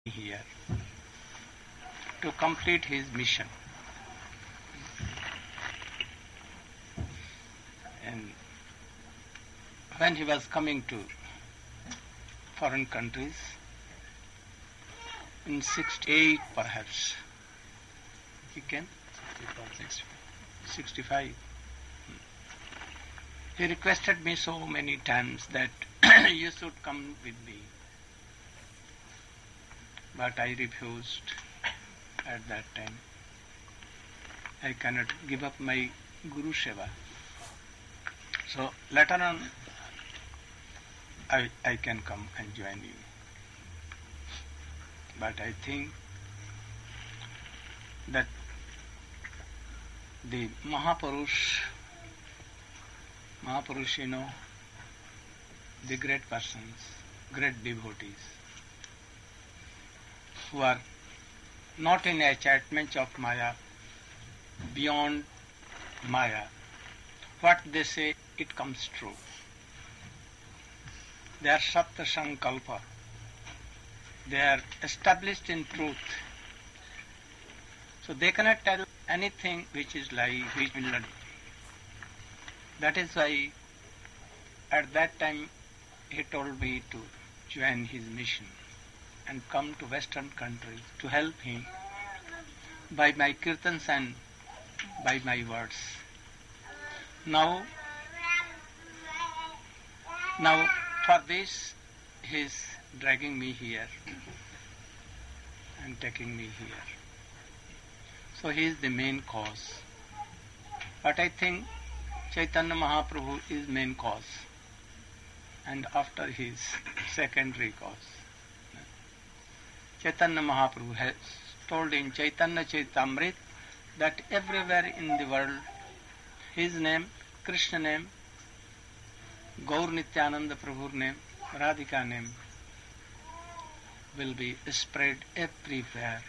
here to complete his mission. And when he was coming to foreign countries, in 68 perhaps, he came? 65. He requested me so many times that you should come with me. But I refused at that time. I cannot give up my Guru Seva. So later on, I can come and join you. But I think that the Mahapurush, you know, the great persons, great devotees, who are not in enchantment of Maya, beyond Maya, what they say, it comes true. They are Satya Sankalpa. They are established in truth. So they cannot tell anything which is lie, which will not. That is why at that time he told me to join his mission and come to Western countries to help him by my kirtans and by my words. Now for this he is dragging me here and taking me here. So he is the main cause. But I think Chaitanya Mahaprabhu is main cause, and after his secondary cause. Chaitanya Mahaprabhu has told in Chaitanya Chaitamrit that everywhere in the world his name, Krishna name, Gaur Nityananda Prabhu's name, Radhika name will be spread everywhere.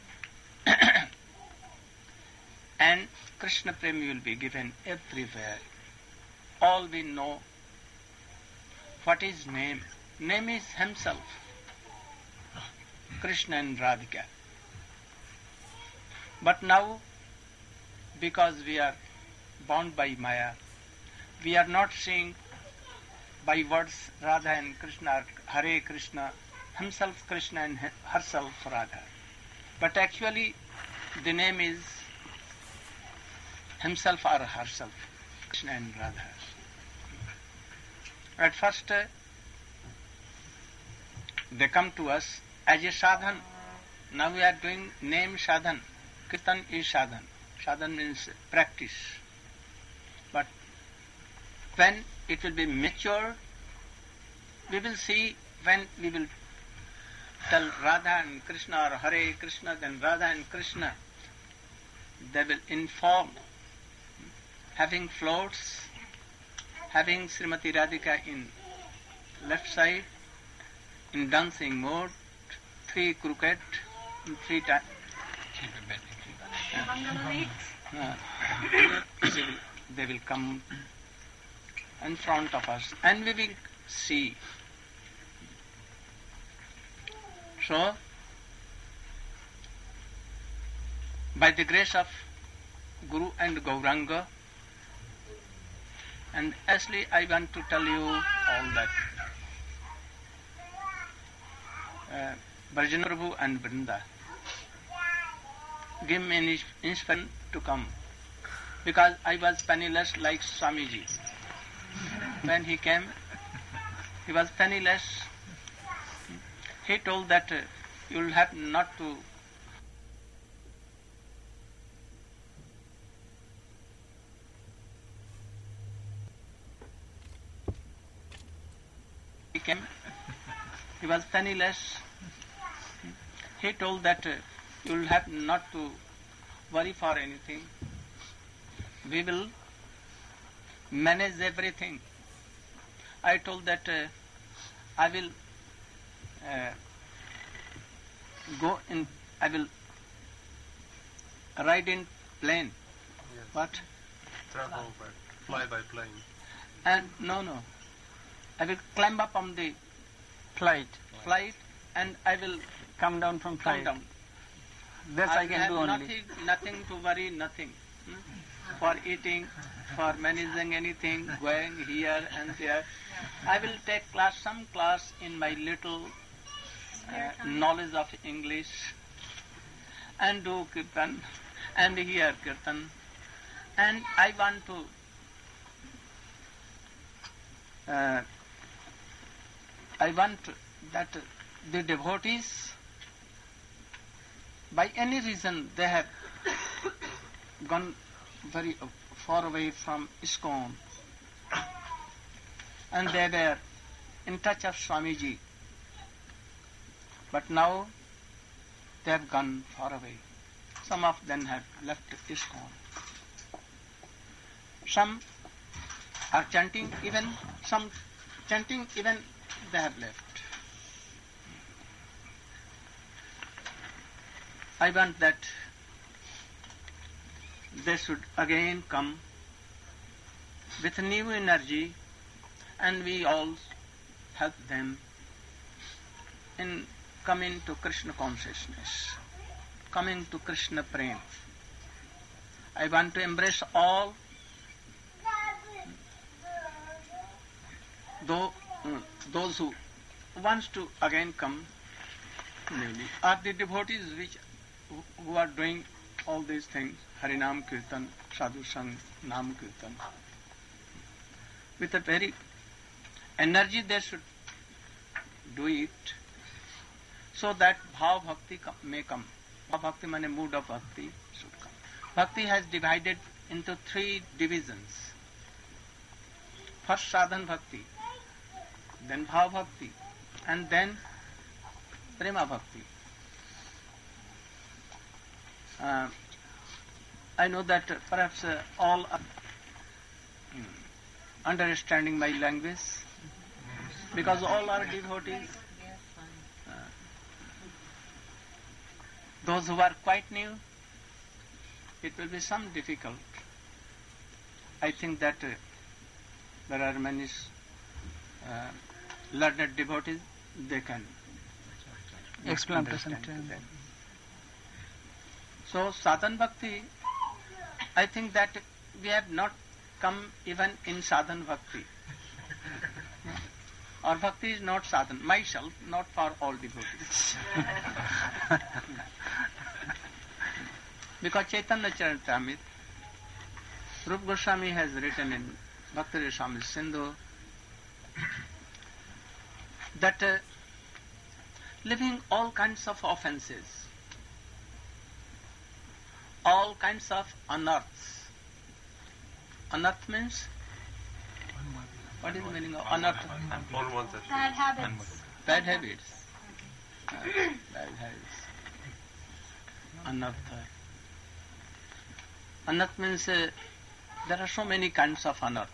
And Krishna Prem will be given everywhere. All we know what is name. Name is himself, Krishna and Radhika. But now, because we are bound by Maya, we are not seeing by words Radha and Krishna, Hare Krishna, himself Krishna and herself Radha. But actually the name is himself or herself, Krishna and Radha. At first they come to us as a sadhan. Now we are doing name sadhan. Kirtan is sadhan. Sadhan means practice. But when it will be mature, we will see when we will tell Radha and Krishna or Hare Krishna, then Radha and Krishna, they will inform, having floats, having Srimati Radhika in left side, in dancing mode, 3 crooked, 3 times. They will come in front of us and we will see. So, by the grace of Guru and Gauranga, and actually I want to tell you all that. Brajana Prabhu and Vrinda give me inspiration to come, because I was penniless like Swamiji. When he came, he was penniless. He told that you will have not to He was penniless. He told that you will have not to worry for anything. We will manage everything. I told that I will I will ride in plane. Yes. What? Fly by plane. And no. I will climb up on the flight, and I will come down from come flight. down. This I can have do only. nothing to worry, nothing. For eating, for managing anything, going here and there. I will take some class in my little knowledge of English and do kirtan and hear kirtan. And I want to that the devotees, by any reason they have gone very far away from ISKCON and they were in touch of Swamiji, but now they have gone far away. Some of them have left ISKCON. Some are chanting, even they have left. I want that they should again come with new energy and we all help them in coming to Krishna consciousness, coming to Krishna prema. I want to embrace all those who wants to again come newly are the devotees who are doing all these things, Harinam Kirtan, Sadhu Sang, Nam Kirtan. With a very energy they should do it so that Bhav Bhakti may come. Bhav Bhakti means mood of Bhakti should come. Bhakti has divided into 3 divisions. First Sadhan Bhakti, then Bhav Bhakti, and then Prema Bhakti. I know that perhaps all are understanding my language because all are devotees. Those who are quite new, it will be some difficult. I think that there are many learned devotees, they can Explain understand that. So sadhan bhakti, I think that we have not come even in sadhan bhakti. Or bhakti is not sadhan. Myself, not for all devotees. Because Chaitanya Charitamrita, Rupa Goswami has written in Bhakti Rasamrita Sindhu that living all kinds of offenses, all kinds of unearths. Unearth means? What is the meaning of unearth? Bad habits. Bad habits. Bad habits. Anartha. Unearth means there are so many kinds of unearth.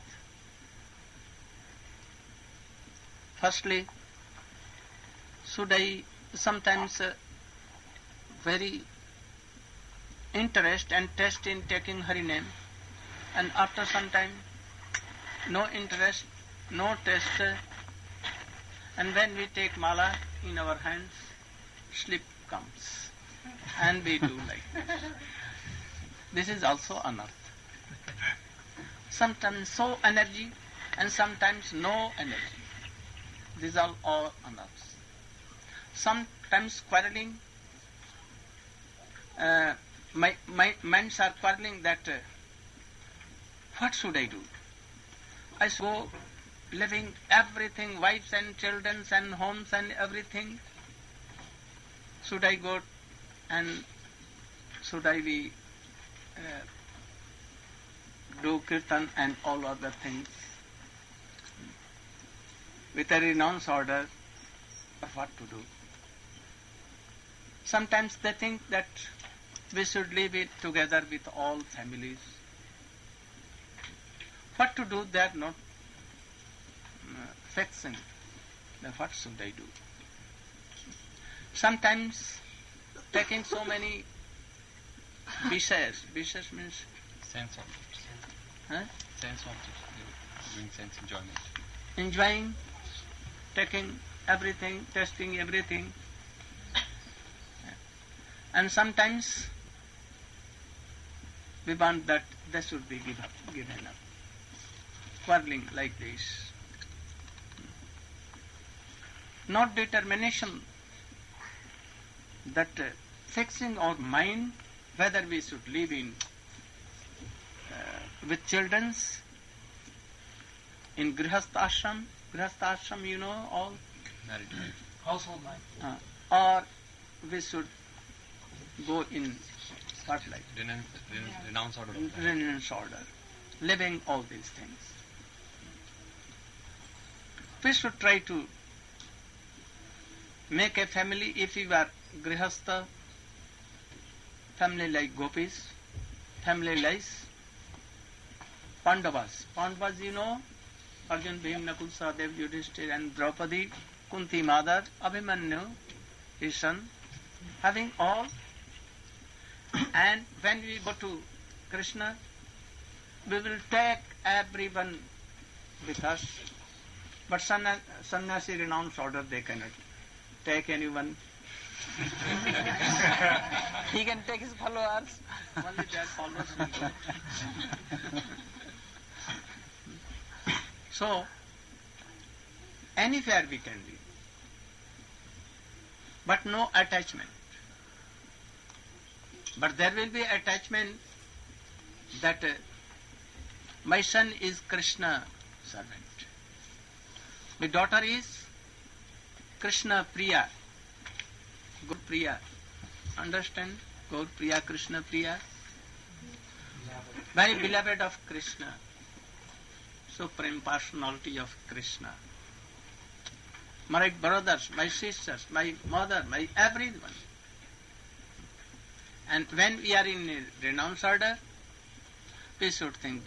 Firstly, should I sometimes very interest and test in taking Hari name, and after some time no interest, no test, and when we take mala in our hands, sleep comes and we do like this. This is also unearth. Sometimes so energy and sometimes no energy. These are all unearths. Sometimes quarreling. My minds are quarreling that what should I do? I should go living everything, wives and children and homes and everything. Should I go and should I be do kirtan and all other things with a renounce order? What to do? Sometimes they think that we should live it together with all families. What to do? They are not fixing. What should I do? Sometimes taking so many visayas. Visayas means sense objects. Huh? Sense objects. Doing sense enjoyment. Enjoying, taking everything, testing everything. And sometimes we want that they should be given up. Quarreling like this. Not determination that fixing our mind whether we should live in with children's in Grihastha ashram. Grihastha ashram, you know all? Married life. Household life. Or we should go in what life? Renounce order. Renounce order. Living all these things. We should try to make a family. If you are Grihastha, family like Gopis, family like Pandavas. Pandavas, you know, Arjun, Bhim, Nakul, Sahadev, Yudhishthir and Draupadi, Kunti, mother, Abhimanyu, his son, having all. And when we go to Krishna, we will take everyone with us. But sannyasi renounce order, they cannot take anyone. He can take his followers. Only their followers will go. So, anywhere we can live, but no attachment. But there will be attachment that my son is Krishna servant. My daughter is Krishna Priya. Gaur Priya. Understand? Gaur Priya, Krishna Priya. Very beloved of Krishna. Supreme personality of Krishna. My brothers, my sisters, my mother, my everyone. And when we are in a renounce order, we should think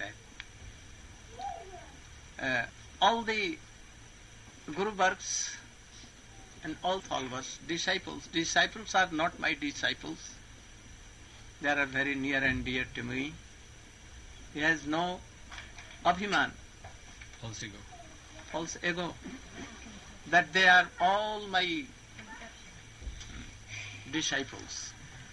that all the Guru works and all followers, disciples are not my disciples. They are very near and dear to me. He has no abhiman, false ego, that they are all my disciples.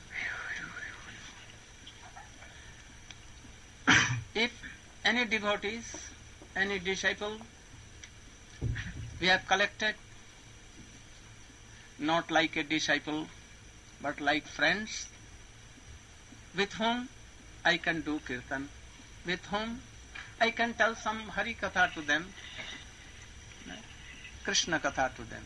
If any devotees, any disciple, we have collected, not like a disciple, but like friends, with whom I can do kirtan, with whom I can tell some Hari Katha to them, Krishna Katha to them.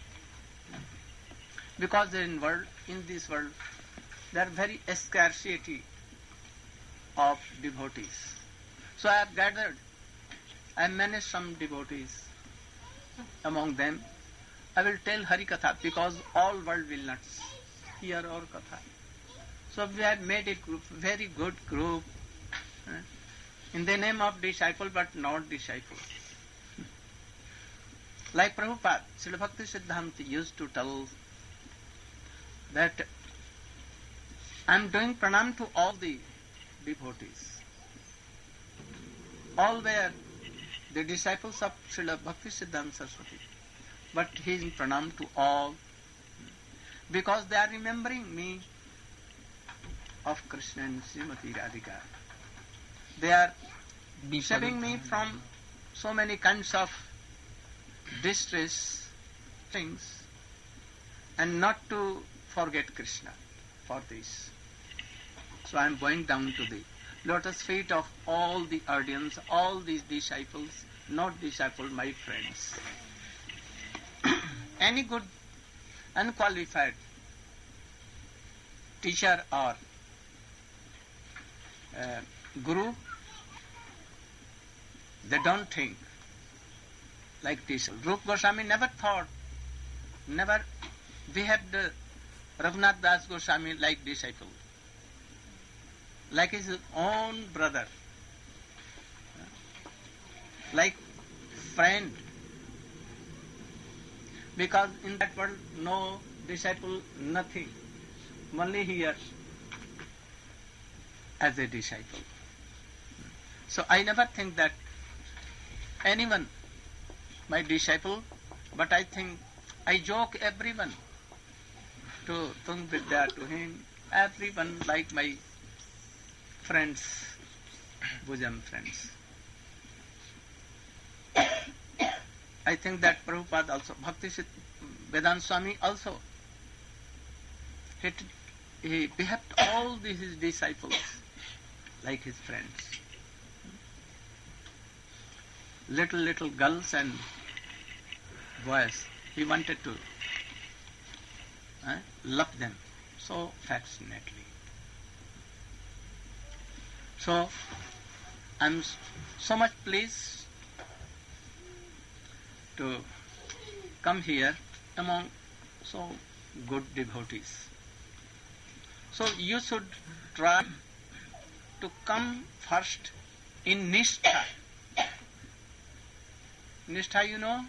Because in this world, there are very scarcity of devotees. So I have gathered, I have managed some devotees. Among them, I will tell Hari Katha because all world will not hear our Katha. So we have made a group, very good group, in the name of disciple but not disciple. Like Prabhupada, Srila Bhakti Siddhanta used to tell that I am doing pranam to all the devotees. All were the disciples of Srila Bhakti Siddhanta Saraswati. But he is in pranam to all because they are remembering me of Krishna and Srimati Radhika. They are saving me from so many kinds of distress things and not to forget Krishna for this. So I am going down to the lotus feet of all the audience, all these disciples, not disciples, my friends. Any good unqualified teacher or guru, they don't think like this. Rupa Goswami never thought, never behaved Raghunath Das Goswami like disciple, like his own brother, like friend. Because in that world, no disciple, nothing. Only here as a disciple. So I never think that anyone, my disciple, but I think I joke everyone to Tung Vidya, to him, everyone like my friends, bosom friends. I think that Prabhupada also, Bhakti Vedanta Swami also, he behaved all his disciples like his friends. Little girls and boys, he wanted to love them so affectionately. So, I'm so much pleased to come here among so good devotees. So you should try to come first in Nishtha. Nishtha, you know?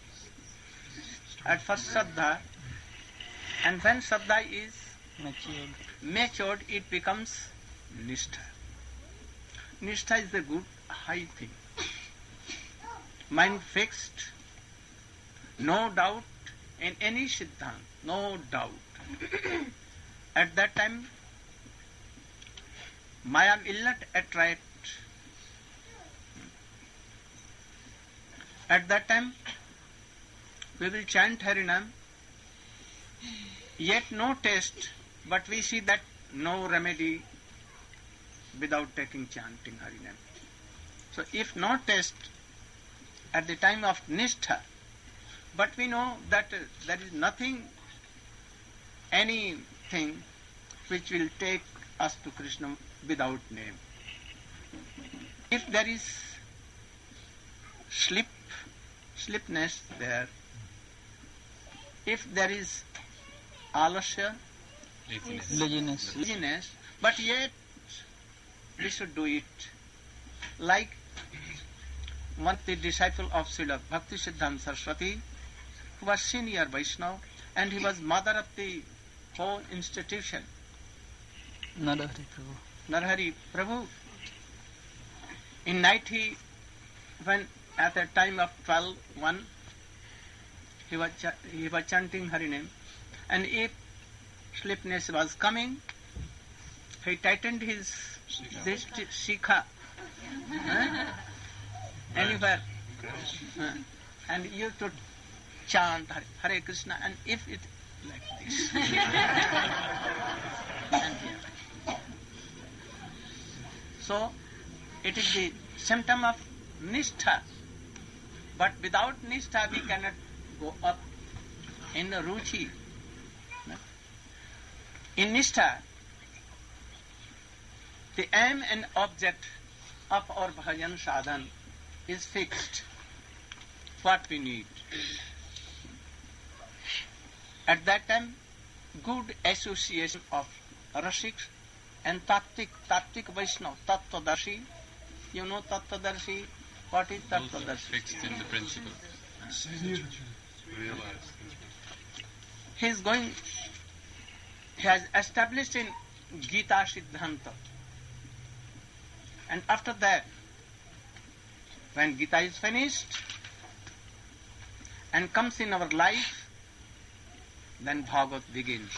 At first Shraddha, and when Shraddha is matured, it becomes Nishtha. Nishtha is a good, high thing. Mind fixed, no doubt in any Siddhant, no doubt. At that time, Maya will not attract. At that time, we will chant Harinam, yet no taste, but we see that no remedy without chanting Harinam. So if no taste at the time of Nishtha, but we know that there is nothing, anything which will take us to Krishna without name. If there is slipness there, if there is alasya, laziness, but yet we should do it. Like one of the disciple of Srila Bhakti Siddhanta Saraswati, who was senior Vaishnava, and he was mother of the whole institution. Narhari Prabhu. In night when at the time of 12:1, he was chanting Harinam, and if sleepiness was coming, he tightened his shikha anywhere, and you to chant Hare Krishna, and if it like this, and here. So it is the symptom of Nishtha, but without Nishtha we cannot go up in the Ruchi. In Nishtha, the aim and object of our bhajan sadhan is fixed. What we need. At that time, good association of Rasiks and Tattvik Vaishnava, Tattvadarshi. You know Tattvadarshi? What is Tattvadarshi? Fixed in the principle. He has established in Gita Siddhanta. And after that, when Gita is finished and comes in our life, then Bhagavad begins.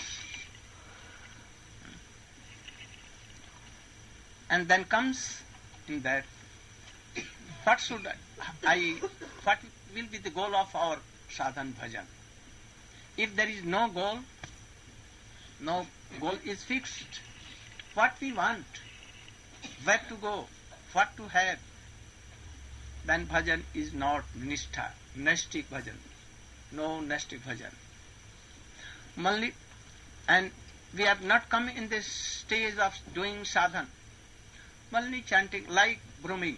And then comes in that, what will be the goal of our sadhan bhajan? If there is no goal is fixed. What we want, where to go, what to have, then bhajan is not nishtha, nastic bhajan. No nastic bhajan. And we have not come in this stage of doing sadhan. Only chanting like brumming.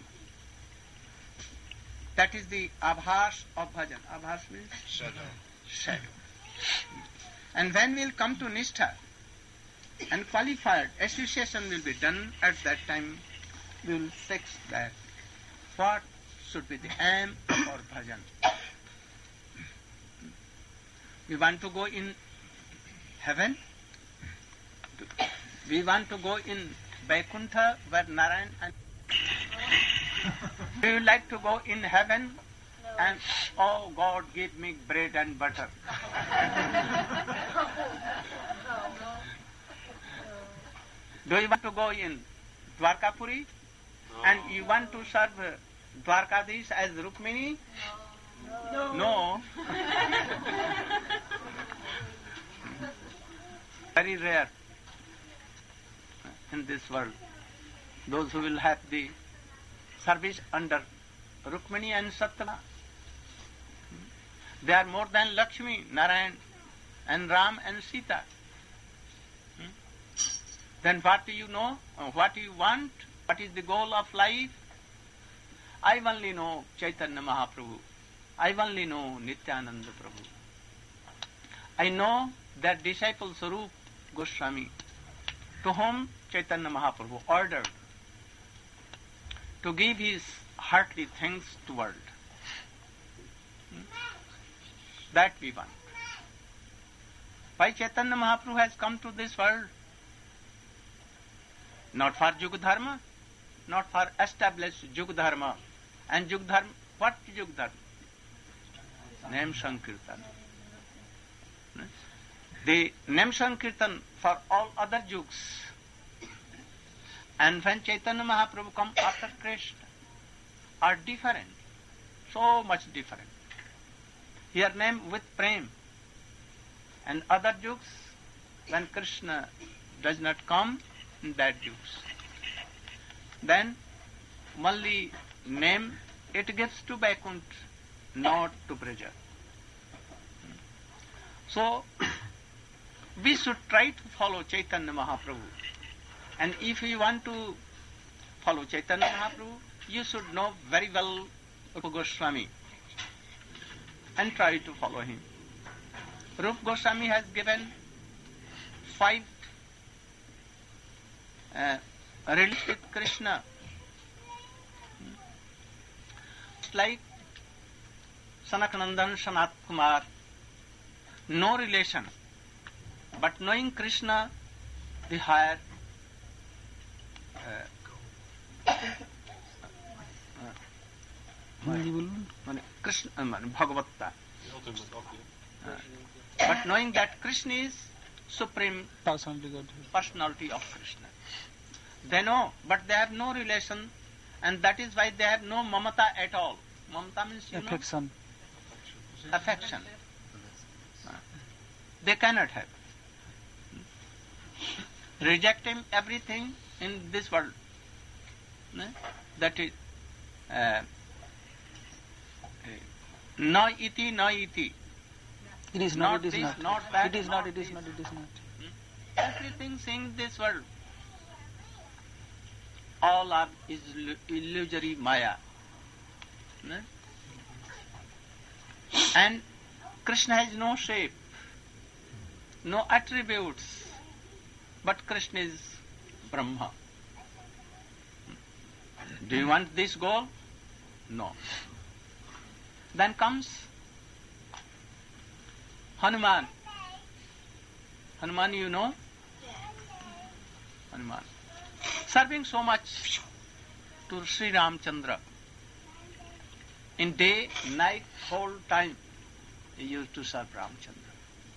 That is the abhas of bhajan. Abhas means shadow. And when we will come to nishtha and qualified association will be done, at that time we will fix that. What should be the aim of our bhajan? We want to go in heaven. We want to go in Vaikuntha where Narayan and we would like to go in heaven and, oh God, give me bread and butter. Do you want to go in Dwarkapuri and you want to serve Dwarkadish as Rukmini? No. Very rare in this world. Those who will have the service under Rukmini and Satyabhama. They are more than Lakshmi, Narayan, and Ram and Sita. Then what do you know? What do you want? What is the goal of life? I only know Chaitanya Mahaprabhu. I only know Nityananda Prabhu. I know that disciple Sarup Goswami, to whom Chaitanya Mahaprabhu ordered to give his heartly thanks to world. That we want. Why Chaitanya Mahaprabhu has come to this world? Not for Yug Dharma, not for established Yug Dharma. And Yug Dharma, what Yug Dharma? Name Sankirtan. The Name Sankirtan for all other Yugs. And when Chaitanya Mahaprabhu come after Krishna, are different, so much different. Here name with Prem. And other Yugs, when Krishna does not come, in that Yugs. Then only name it gives to Vaikuntha, not to Braja. So, we should try to follow Chaitanya Mahaprabhu. And if you want to follow Chaitanya Mahaprabhu, you should know very well Rupa Goswami and try to follow him. Rupa Goswami has given 5 relations with Krishna. Like Sanakanandan, Sanat Kumar, no relation, but knowing Krishna, the higher Krishna, Bhagavatta. But knowing that Krishna is supreme personality of Krishna. They know, but they have no relation, and that is why they have no mamata at all. Mamata means, affection. Affection. They cannot have. Rejecting everything in this world. That is na iti, na iti. It is not, it is this, not. That, It is not, it is not, it is not. Everything in this world, all are illusory maya. And Krishna has no shape, no attributes, but Krishna is Brahma. Do you want this goal? No. Then comes Hanuman. Hanuman, you know? Hanuman. Serving so much to Sri Ramchandra. In day, night, whole time, he used to serve Ramchandra.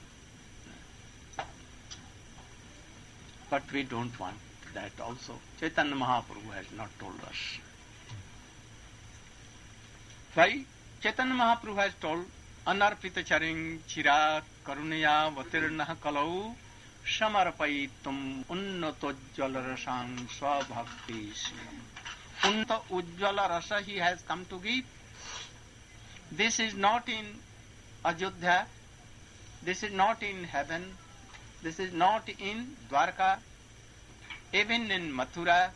But we don't want that also. Chaitanya Mahaprabhu has not told us. Why? Chaitanya Mahaprabhu has told, Anarpita charing chirat karunaya vatirnaha kalau samarapaitum unnato ujjvala rasang swabhakti. Unnato ujjvala rasa he has come to give. This is not in Ajodhya, this is not in heaven, this is not in Dwarka, even in Mathura,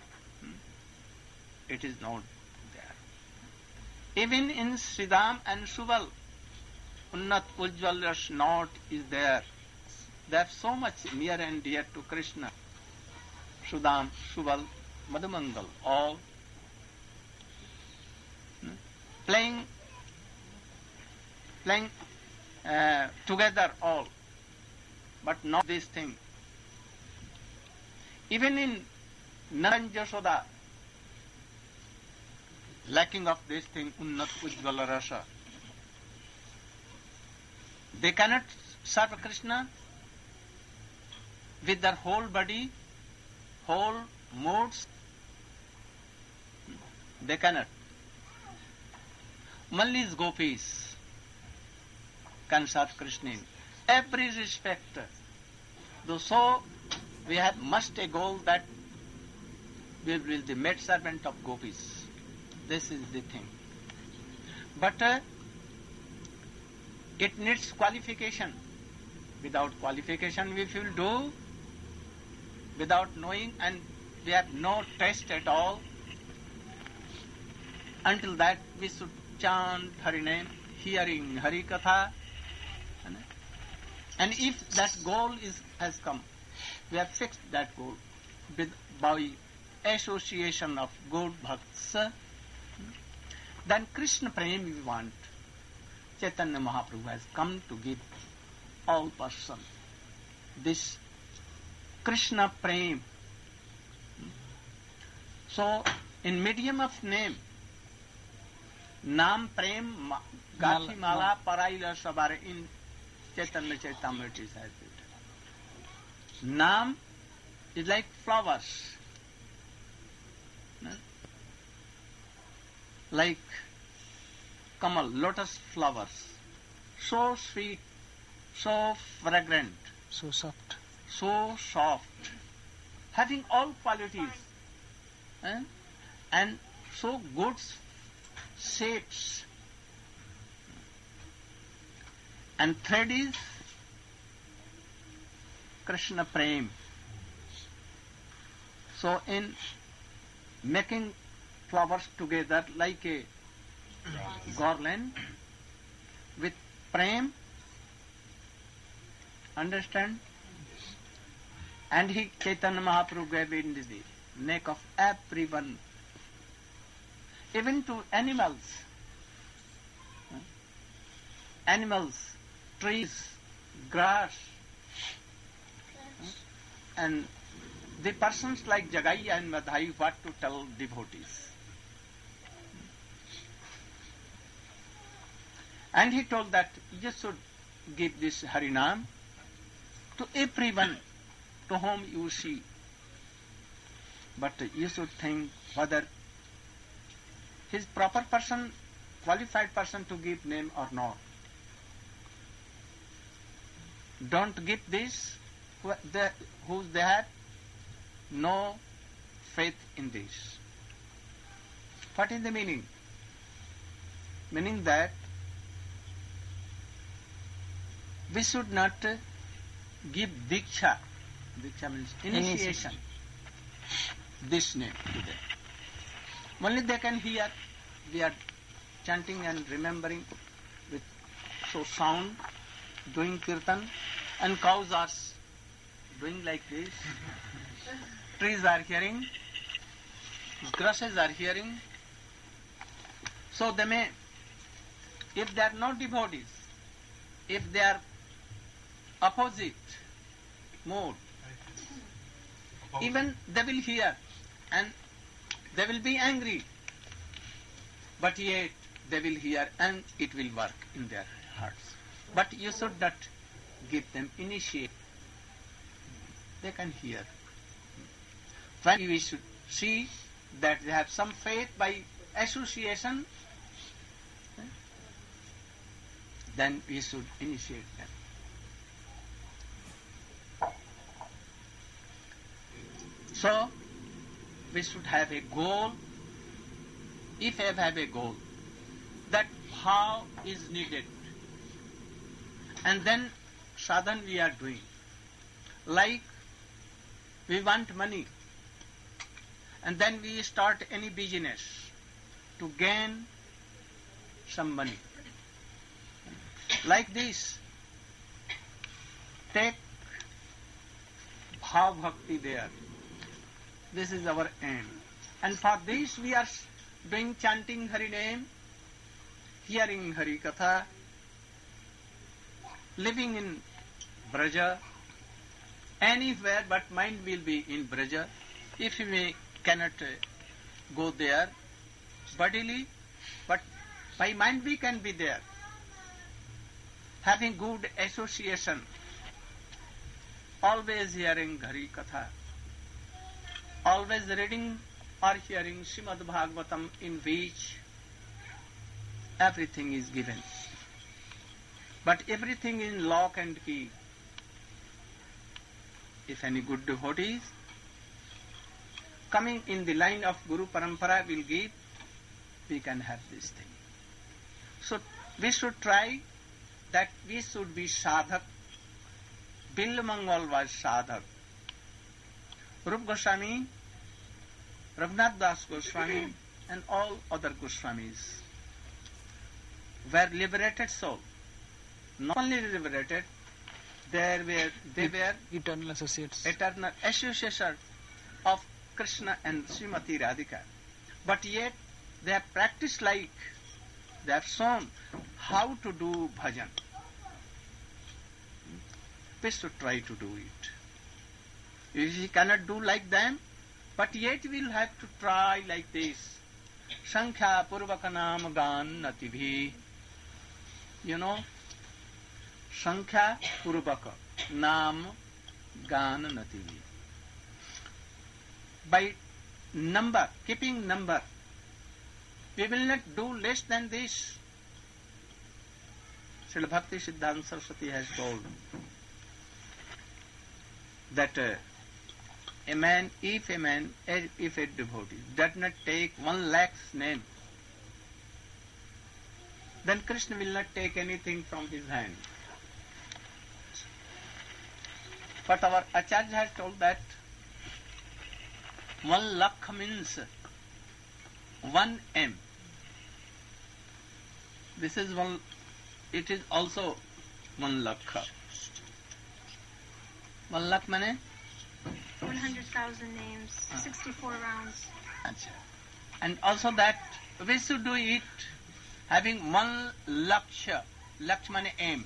it is not there. Even in Sridham and Subal, Unnat Ujjval Ras not is there. They are so much near and dear to Krishna. Sudam, Subal, Madhumangal, all playing together all, but not this thing. Even in Naran Jasoda, lacking of this thing, Unnat Ujjvala Rasa. They cannot serve Krishna with their whole body, whole moods, they cannot. Only gopis can serve Krishna in every respect. So we have must a goal that we will be the maid servant of gopis. This is the thing. But it needs qualification. Without qualification, if you will do, without knowing, and we have no taste at all, until that we should chant Hari name, hearing Hari Katha. And if that goal has come, we have fixed that goal by association of good bhakts, then Krishna Prem we want. Chaitanya Mahaprabhu has come to give all person this Krishna Prem. So, in medium of name, Nam Prem Gathi Mala Paraila Sabare in Chaitanya Chaitamrita is as it. Nam is like flowers, like Kamal, lotus flowers, so sweet, so fragrant, So soft. so soft, having all qualities, and so good shapes. And third is Krishna Prem. So in making flowers together like a garland with Prem, understand? And he, Chaitanya Mahaprabhu, gave it in the neck of everyone, even to animals. Animals, trees, grass, and the persons like Jagai and Madhai, what to tell devotees. And he told that you should give this Harinam to everyone to whom you see. But you should think whether he is proper person, qualified person to give name or not. Don't give this who they have no faith in this. What is the meaning? Meaning that we should not give Diksha. Diksha means initiation. This name to them. Only they can hear. We are chanting and remembering with so sound, doing kirtan, and cows are doing like this. Trees are hearing, grasses are hearing. So they may, if they are not devotees, if they are opposite mode, even they will hear and they will be angry, but yet they will hear and it will work in their hearts. But you should not give them initiate. They can hear. When we should see that they have some faith by association, then we should initiate them. So, we should have a goal. If I have a goal, that how is needed. And then sadhan we are doing. Like we want money, and then we start any business to gain some money. Like this, take bhav bhakti there. This is our aim. And for this we are doing chanting Hari name, hearing Hari Katha, living in Braja, anywhere but mind will be in Braja. If we cannot go there bodily, but by mind we can be there. Having good association, always hearing Hari Katha. always reading or hearing Srimad Bhagavatam, in which everything is given. But everything in lock and key. If any good devotees coming in the line of Guru Parampara will give, we can have this thing. So we should try that we should be sadhak. Bilmangal was sadhak. Rup Goswami, Raghunath Das Goswami, and all other Goswamis were liberated souls. Not only liberated, they were Eternal associates. eternal associates of Krishna and Srimati Radhika. But yet they have practiced like, they have shown how to do bhajan. We should try to do it. If we cannot do like them, but yet we will have to try like this. Sankhya Purvaka Nam Gan Natibhi. You know, Sankhya Purvaka Nam Gan Natibhi. By number, keeping number, we will not do less than this. Srila Bhakti Siddhanta Saraswati has told that if a devotee does not take 1 lakh's name, then Krishna will not take anything from his hand. But our Acharya has told that 1 lakh means 1 M. This is one, it is also 1 lakh. 1 lakh means 100,000 names, 64 rounds. Achha. And also that we should do it having 1 laksha. Laksha means aim.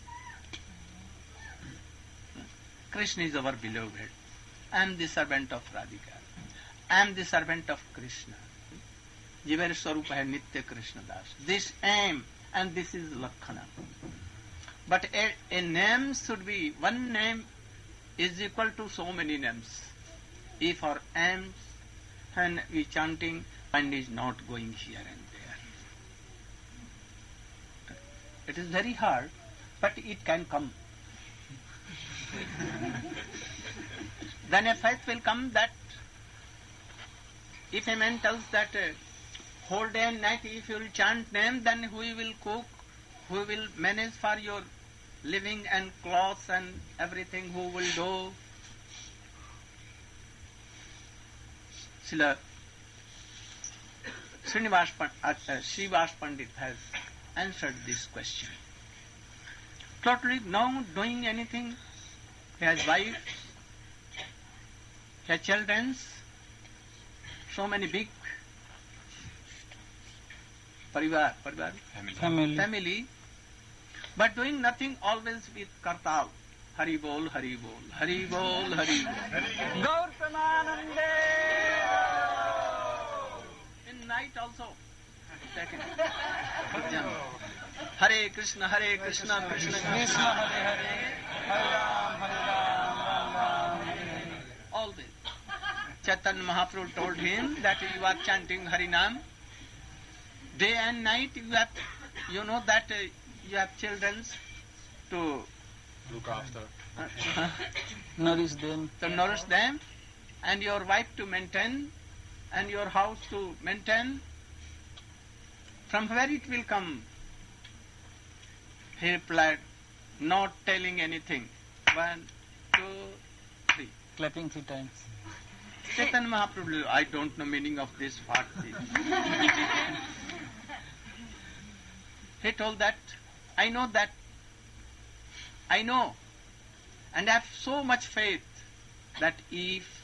Krishna is our beloved. I am the servant of Radhika. I am the servant of Krishna. Jivar Swarup hai Nitya Krishna Das. This aim and this is Lakhana. But a name should be, 1 name is equal to so many names. If our aims and we chanting, mind is not going here and there. It is very hard, but it can come. Then a faith will come that if a man tells that whole day and night if you will chant name, then who will cook, who will manage for your living and clothes and everything, who will do? Srivas Pandit has answered this question. Totally no doing anything. He has wife, he has children, so many big family, but doing nothing, always with kartal. Hari bol, Hari bol, Hari bol, Hari bol. Gaur Premanande. In night also. Second. Hare Krishna, Krishna Krishna, Hare Hare, Hare Ram, Ram Ram. Always. Chaitanya Mahaprabhu told him that you are chanting Harinam. Day and night you know that you have children to look after, Nourish them. to nourish them, and your wife to maintain, and your house to maintain. From where it will come? He replied, not telling anything. 1, 2, 3. Clapping 3 times. Chaitanya Mahaprabhu, I don't know meaning of this part. He told that, I know, and I have so much faith that if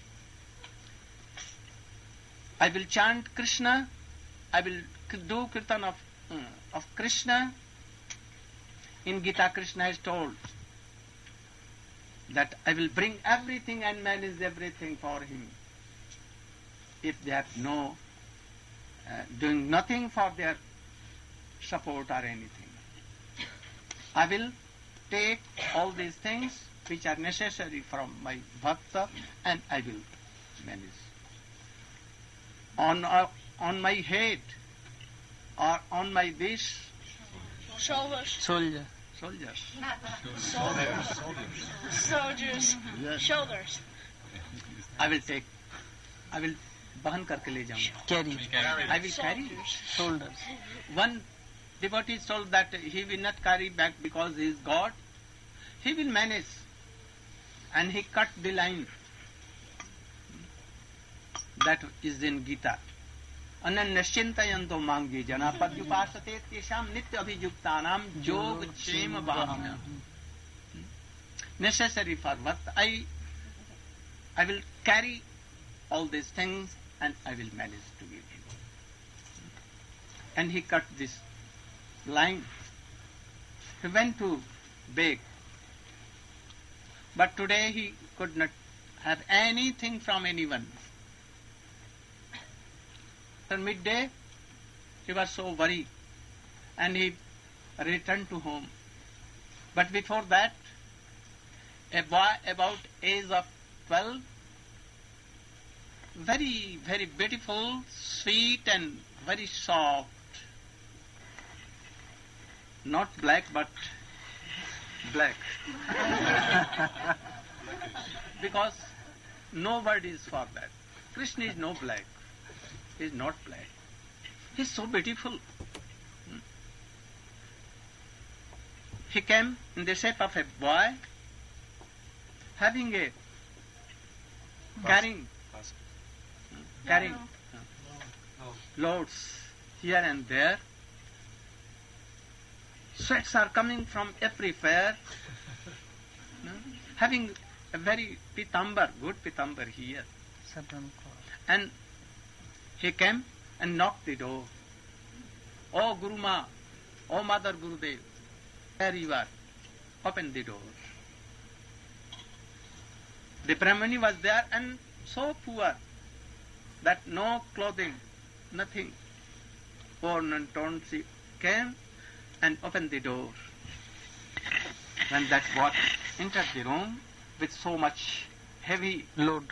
I will chant Krishna, I will do kirtan of Krishna. In Gita, Krishna has told that I will bring everything and manage everything for him. If they have doing nothing for their support or anything, I will take all these things which are necessary from my bhakta and I will manage. on my head or on my this Shoulders. Soldier. soldiers. Soldiers. Yes. Shoulders. I will bahan karke le jaunga. Carry. I will carry. Shoulders. One devotee told that he will not carry back because he is God. He will manage. And he cut the line. That is in Gita. Ananyashintayanto mangi jana padyupasate tesham nitya abhijuktanam yog kshema bhavana. Necessary for what? I will carry all these things and I will manage to give him. And he cut this line. He went to beg. But today he could not have anything from anyone. At midday, he was so worried and he returned to home. But before that, a boy about age of 12, very, very beautiful, sweet and very soft. Not black, but black. Because no word is for that. Krishna is no black. He is not black. He is so beautiful. He came in the shape of a boy, having a carrying loads here and there. Sweats are coming from everywhere. Having a very pitambar, good pitambar here. And he came and knocked the door. Oh Guru Ma, oh Mother Gurudev, there you are. Open the door. The Brahmani was there and so poor that no clothing, nothing. Worn and torn, she came and opened the door. When that boy entered the room with so much heavy loads,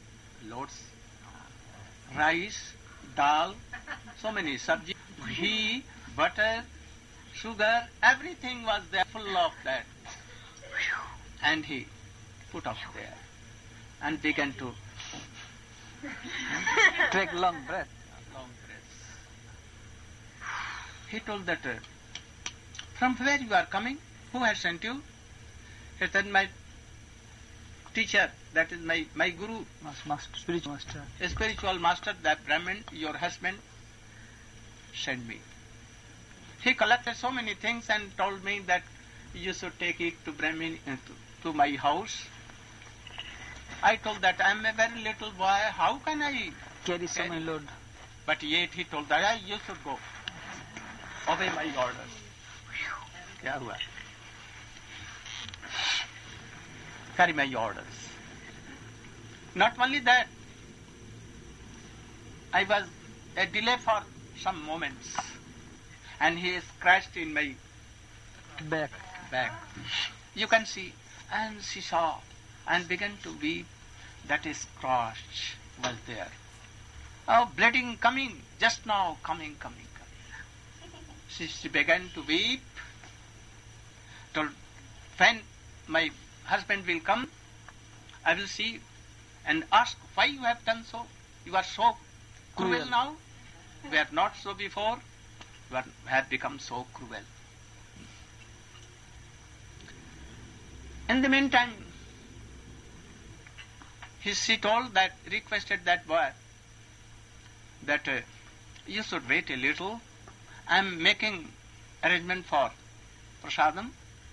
rice, dal, so many sabji, ghee, butter, sugar, everything was there full of that. And he put up there and began to Take long breath. long breaths. He told that, from where you are coming? Who has sent you? He said, my teacher, that is my guru, Master, spiritual master. a spiritual master, that Brahmin, your husband, sent me. He collected so many things and told me that you should take it to Brahmin, to my house. I told that I am a very little boy, how can I Carry so many load. But yet he told that you should go. Obey my orders. Kya hua? Carry my orders. Not only that, I was a delay for some moments and he scratched in my Back. back. You can see. And she saw and began to weep. That scratch was there. Oh, bleeding coming, just now, coming. She began to weep. Told, when my husband will come, I will see and ask why you have done so. You are so cruel now. We are not so before. You have become so cruel. In the meantime, she told that, requested that boy that you should wait a little. I am making arrangement for prasadam.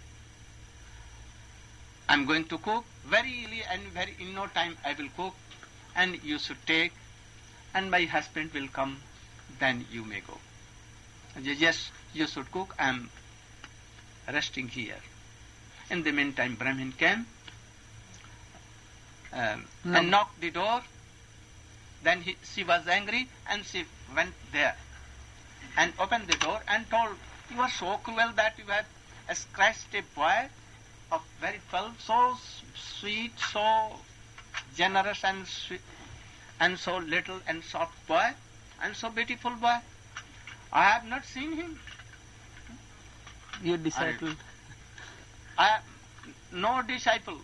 I am going to cook very early and in no time I will cook and you should take and my husband will come, then you may go. Yes, you should cook, I am resting here. In the meantime, Brahmin came and knocked the door. Then she was angry and she went there and opened the door and told, you are so cruel that you have scratched a boy of very 12, so sweet, so generous and sweet, and so little and soft boy, and so beautiful boy. I have not seen him. Your disciple. I have no disciple.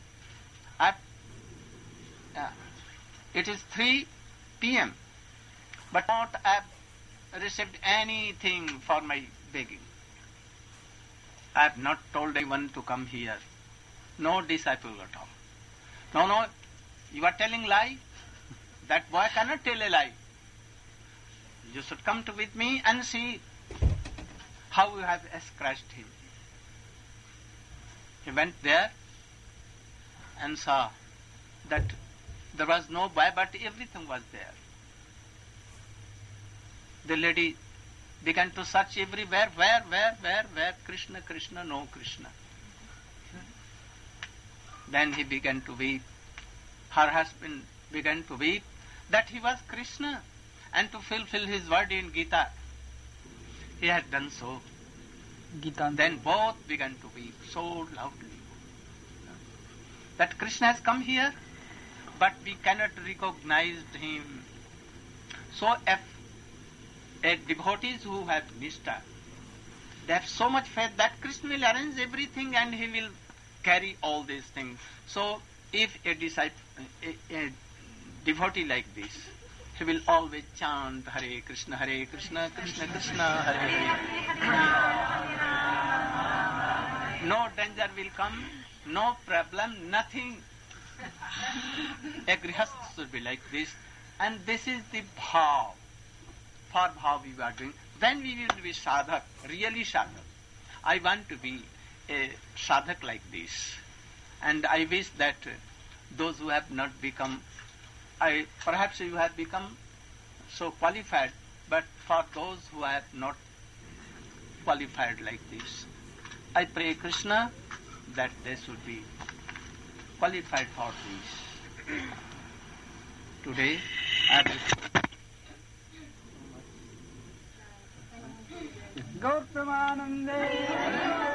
It is 3 p.m. but not I have received anything for my begging. I have not told anyone to come here. No disciple at all. No, you are telling lie. That boy cannot tell a lie. You should come with me and see how you have scratched him. He went there and saw that there was no boy, but everything was there. The lady began to search everywhere. Where? Krishna, Krishna, no Krishna. Then he began to weep. Her husband began to weep that he was Krishna and to fulfill his word in Gita. He had done so. Gita. Then both began to weep so loudly that Krishna has come here, but we cannot recognize him. So if a devotees who have Nishtha, they have so much faith that Krishna will arrange everything and he will carry all these things. So if a disciple, a devotee like this, he will always chant Hare Krishna, Krishna Krishna, Hare Hare. No danger will come, no problem, nothing. A grihastha should be like this, and this is the bhav. For bhav we are doing. Then we will be sadhak, really sadhak. I want to be a sadhak like this, and I wish that those who have not become, perhaps you have become so qualified, but for those who have not qualified like this, I pray Krishna that they should be qualified for this. Today, I Gautamanande.